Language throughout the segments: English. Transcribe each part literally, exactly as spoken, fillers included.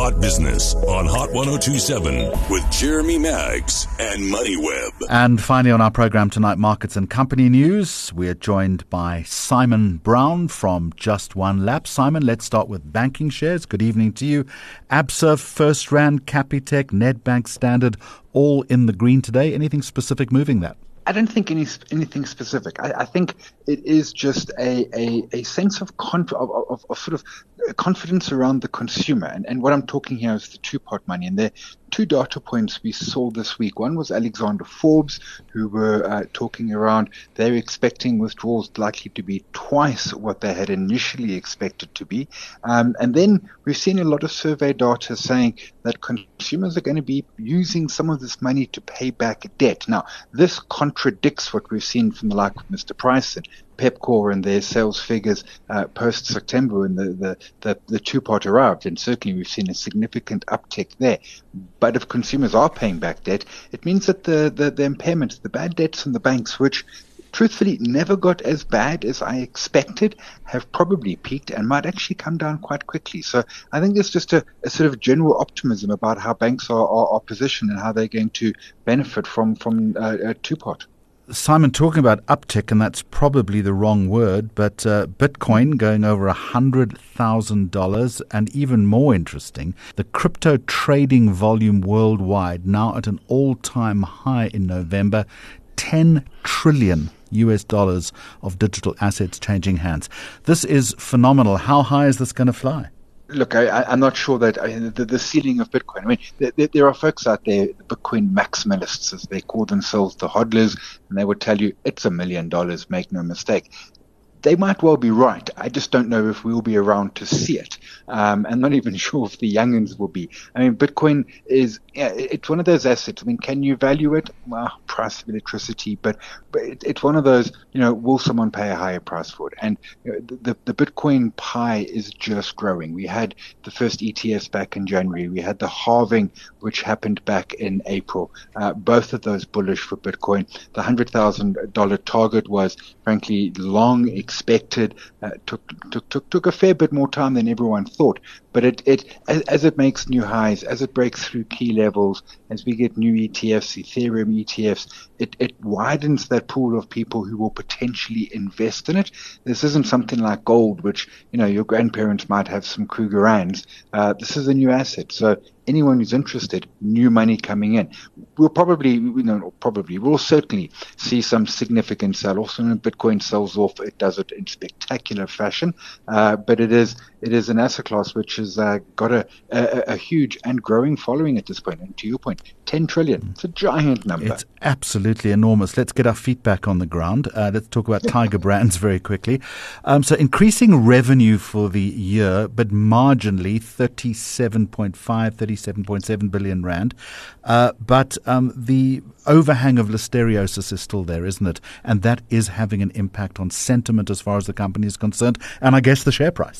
Hot Business on Hot one oh two point seven with Jeremy Maggs and MoneyWeb. And finally on our program tonight, markets and company news. We are joined by Simon Brown from Just One Lap. Simon, let's start with banking shares. Good evening to you. Absa, FirstRand, Capitec, Nedbank, Standard, all in the green today. Anything specific moving that? I don't think any anything specific. I, I think it is just a a, a sense of, conf, of, of of sort of confidence around the consumer. And, and what I'm talking here is the two-pot money. And there are two data points we saw this week. One was Alexander Forbes, who were uh, talking around they're expecting withdrawals likely to be twice what they had initially expected to be. Um, and then we've seen a lot of survey data saying that consumers are going to be using some of this money to pay back debt. Now, this contradicts what we've seen from the like of Mister Price and Pepkor and their sales figures uh, post-September when the, the, the, the two-pot arrived. And certainly we've seen a significant uptick there. But if consumers are paying back debt, it means that the, the, the impairments, the bad debts in the banks, which truthfully never got as bad as I expected, have probably peaked and might actually come down quite quickly. So I think there's just a, a sort of general optimism about how banks are, are, are positioned and how they're going to benefit from, from uh, a two-pot. Simon, talking about uptick, and that's probably the wrong word, but uh, Bitcoin going over one hundred thousand dollars, and even more interesting, the crypto trading volume worldwide now at an all-time high in November, ten trillion U S dollars of digital assets changing hands. This is phenomenal. How high is this going to fly? Look, I, I'm not sure that I, the, the ceiling of Bitcoin. I mean, there, there are folks out there, the Bitcoin maximalists, as they call themselves, the hodlers, and they would tell you it's a million dollars, make no mistake. They might well be right. I just don't know if we'll be around to see it. Um, I'm not even sure if the youngins will be. I mean, Bitcoin is, yeah, it's one of those assets. I mean, can you value it? Well, price of electricity, but, but it, it's one of those, you know, will someone pay a higher price for it? And you know, the, the Bitcoin pie is just growing. We had the first E T Fs back in January. We had the halving, which happened back in April. Uh, both of those bullish for Bitcoin. The one hundred thousand dollars target was, frankly, long expected, uh, took, took, took, took a fair bit more time than everyone thought. But it, it as, as it makes new highs, as it breaks through key levels, as we get new E T Fs, Ethereum E T Fs, it, it widens that pool of people who will potentially invest in it. This isn't something like gold, which, you know, your grandparents might have some Krugerrands. Uh, this is a new asset. So anyone who's interested, new money coming in. We'll probably, you know, probably, we'll certainly see some significant sell-offs. And when Bitcoin sells off, it does it in spectacular fashion. Uh, but it is, it is an asset class which has uh, got a, a, a huge and growing following at this point. And to your point, ten trillion. It's a giant number. It's absolutely enormous. Let's get our feet back on the ground. Uh, let's talk about Tiger Brands very quickly. Um, so increasing revenue for the year, but marginally thirty-seven point five, thirty-seven point seven billion rand. Uh, but um, the overhang of listeriosis is still there, isn't it? And that is having an impact on sentiment as far as the company is concerned, and I guess the share price.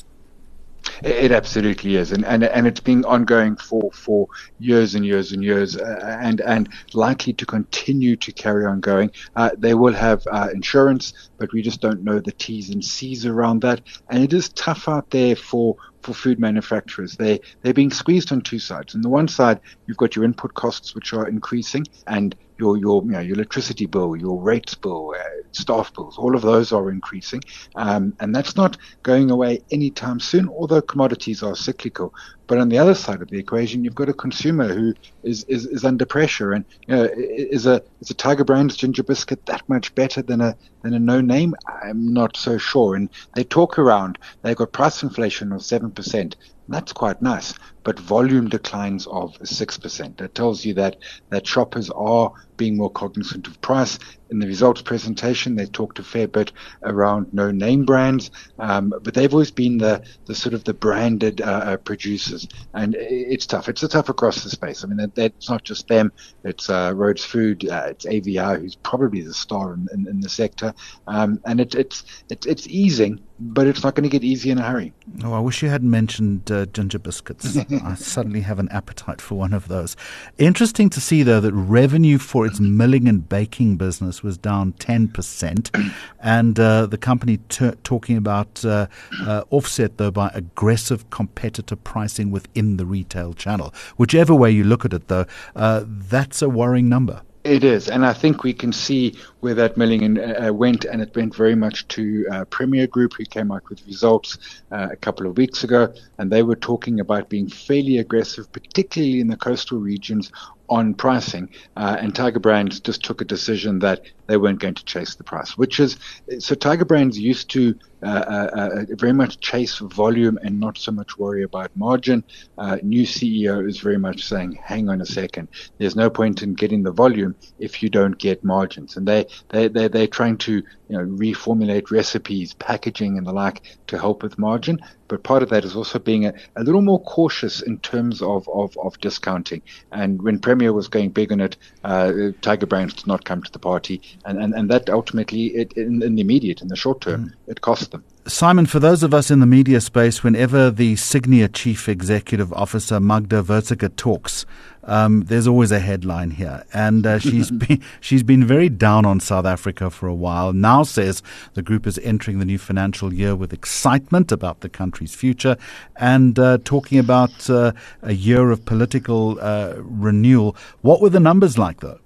It absolutely is, and and and it's been ongoing for, for years and years and years, uh, and and likely to continue to carry on going. Uh, they will have uh, insurance, but we just don't know the T's and C's around that, and it is tough out there for. for food manufacturers. They, they're being squeezed on two sides. On the one side, you've got your input costs, which are increasing, and your, your, you know, your electricity bill, your rates bill, uh, staff bills, all of those are increasing. Um, and that's not going away anytime soon, although commodities are cyclical. But on the other side of the equation, you've got a consumer who is, is, is under pressure. And, you know, is a, is a Tiger Brands ginger biscuit that much better than a, than a no name? I'm not so sure. And they talk around, they've got price inflation of seven percent. That's quite nice, but volume declines of six percent. That tells you that, that shoppers are being more cognizant of price. In the results presentation, they talked a fair bit around no-name brands, um, but they've always been the, the sort of the branded uh, producers, and it's tough. It's tough across the space. I mean, that, that's not just them. It's uh, Rhodes Food, uh, it's A V I, who's probably the star in, in, in the sector, um, and it, it's, it, it's easing. but it's not going to get easy in a hurry. Oh, I wish you hadn't mentioned uh, ginger biscuits. I suddenly have an appetite for one of those. Interesting to see, though, that revenue for its milling and baking business was down ten percent, and uh, the company t- talking about uh, uh, offset, though, by aggressive competitor pricing within the retail channel. Whichever way you look at it, though, uh, that's a worrying number. It is, and I think we can see where that milling in, uh, went, and it went very much to uh, Premier Group, who came out with results uh, a couple of weeks ago, and they were talking about being fairly aggressive, particularly in the coastal regions, on pricing, uh, and Tiger Brands just took a decision that they weren't going to chase the price, which is, so Tiger Brands used to uh, uh, very much chase volume and not so much worry about margin. Uh, new C E O is very much saying, hang on a second, there's no point in getting the volume if you don't get margins. And they, they, they, they're trying to, you know, reformulate recipes, packaging and the like to help with margin. But part of that is also being a, a little more cautious in terms of, of, of discounting. And when Premier was going big on it, uh, Tiger Brands did not come to the party. And, and, and that ultimately, it, in, in the immediate, in the short term, mm. it cost them. Simon, for those of us in the media space, whenever the Signia Chief Executive Officer, Magda Werziger, talks, um, there's always a headline here. And uh, she's been, she's been very down on South Africa for a while. Now says the group is entering the new financial year with excitement about the country's future and uh, talking about uh, a year of political uh, renewal. What were the numbers like, though?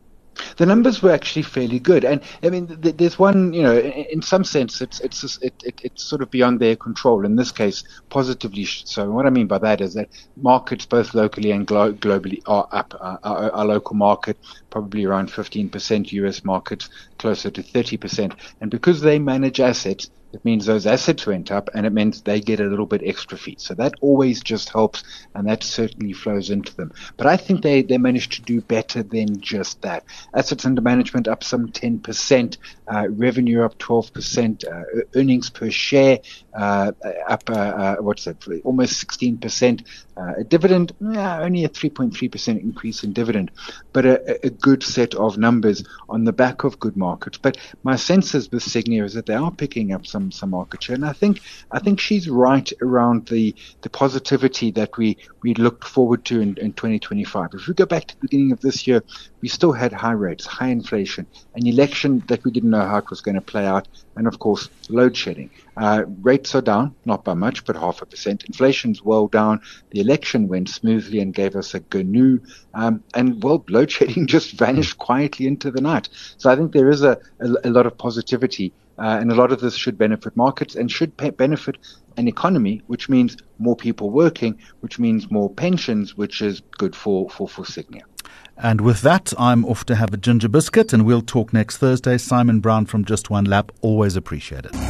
The numbers were actually fairly good, and I mean, th- there's one, you know, in, in some sense, it's it's just, it, it, it's sort of beyond their control. In this case, positively. So, what I mean by that is that markets, both locally and glo- globally, are up. Uh, our, our local market probably around fifteen percent, U S markets closer to thirty percent, and because they manage assets, it means those assets went up, and it means they get a little bit extra fees. So that always just helps, and that certainly flows into them. But I think they, they managed to do better than just that. Assets under management up some ten percent, uh, revenue up twelve percent, uh, earnings per share uh, up, uh, uh, what's that, almost sixteen percent. Uh, a dividend, yeah, only a three point three percent increase in dividend, but a, a good set of numbers on the back of good markets. But my sense is with Signia is that they are picking up some some market share, and I think I think she's right around the the positivity that we we looked forward to in, in twenty twenty-five. If we go back to the beginning of this year, we still had high rates, high inflation, an election that we didn't know how it was going to play out, and of course load shedding. Uh, rates are down, not by much, but half a percent. Inflation's well down. The election went smoothly and gave us a G N U, um, and well, load shedding just vanished quietly into the night. So I think there is a, a, a lot of positivity. Uh, and a lot of this should benefit markets and should pay benefit an economy, which means more people working, which means more pensions, which is good for, for, for Signia. And with that, I'm off to have a ginger biscuit, and we'll talk next Thursday. Simon Brown from Just One Lap, always appreciate it.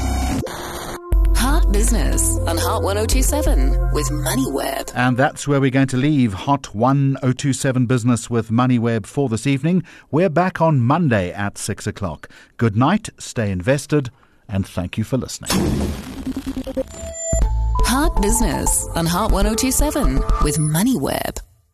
Hot Business on Hot one oh two seven with MoneyWeb. And that's where we're going to leave Hot one oh two seven Business with MoneyWeb for this evening. We're back on Monday at six o'clock. Good night, stay invested, and thank you for listening. Hot Business on Hot one oh two seven with MoneyWeb.